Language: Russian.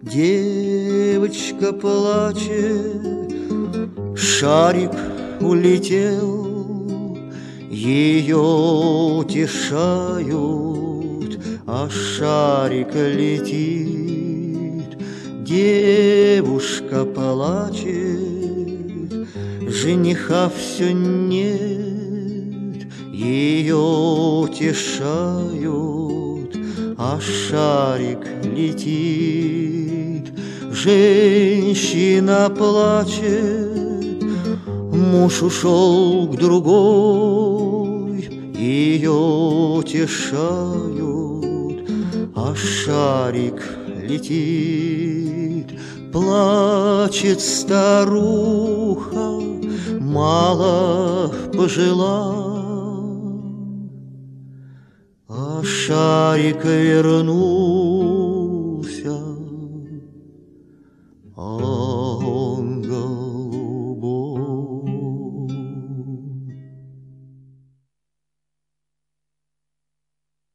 Девочка плачет, шарик улетел, ее утешают, а шарик летит. Девушка плачет, жениха все нет, ее утешают, а шарик летит. Женщина плачет, муж ушел к другой, ее утешают, а шарик летит. Плачет старуха, мало пожила, а шарик вернулся